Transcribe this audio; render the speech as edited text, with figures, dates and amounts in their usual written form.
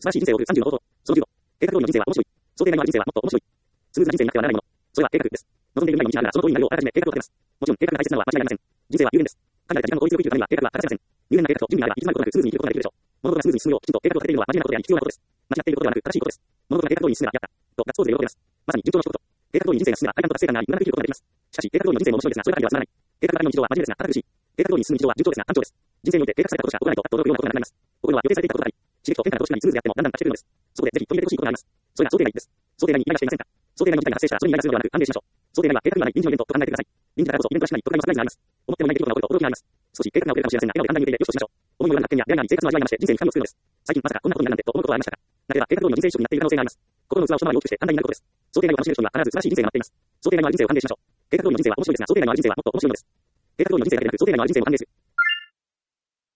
素晴らしい人生を送る30の方法。その15。計画通りの人生は面白い。想定内のある人生はもっと面白い。スムーズな人生になってはならないもの。それは計画です。望んでいる未来の道があるならその通りになるようあらかじめ計画を立てます。もちろん計画が大切なのは間違いありません。人生は有限です。限られた時間の効率を生きるためには計画は欠かせません。有限な計画と準備があればいつまでとなくスムーズに生きることができるでしょう。物事がスムーズに進むようきちんと計画を立てているのは間違いなことであり必要なことです。間違っていることではなく正しいことです。物事が計画通りに進めばやったとガッツポーズで喜べます。まさに順調の一言。計画通りに人生が進めば快感と達成感があり無駄なく生きることができます。しかし計画通りの人生も面白いですがそれだけでは済まない。計画ばかりの日常は真面目ですが堅苦しい。計画通りに進む日常は順調ですが単調です。人生において計画されたことしか起こらないとあっと驚くようなことがなくなります。ここでは予定されていたことがあり、刺激と変化がどちらにスムーズであってもだんだん化してくるのです。そこでぜひ取り入れてほしいことがあります。それが想定内です。想定内にイライラしていませんか？想定内の事態が発生したらそれにイライラするのではなく安定しましょう。想定内は計画にはない臨時のイベントと考えてください。臨時だからこそイベントらしくない特大のサプライズがあります。思ってもいない出来事が起こると驚きがあります。少し計画が遅れるかもしれませんが、今の簡単に受け入れてよしとしましょう。思いもよらぬ発見や出会いがあり生活の味わいが増して人生に深みを作るのです。最近まさかこんなことになるなんてと思うことはありましたか？なければ計画通りの人生一色になっている可能性があります。心の器を一回り大きくして簡単になることです。想定内を楽しめる人には必ず素晴らしい人生が待っています。想定内のある人生を歓迎しましょう。計画通りの人生は面白いですが、想定内のある人生はもっと面白いのです。計画通りの人生だけでなく、想定内のある人生も歓迎する。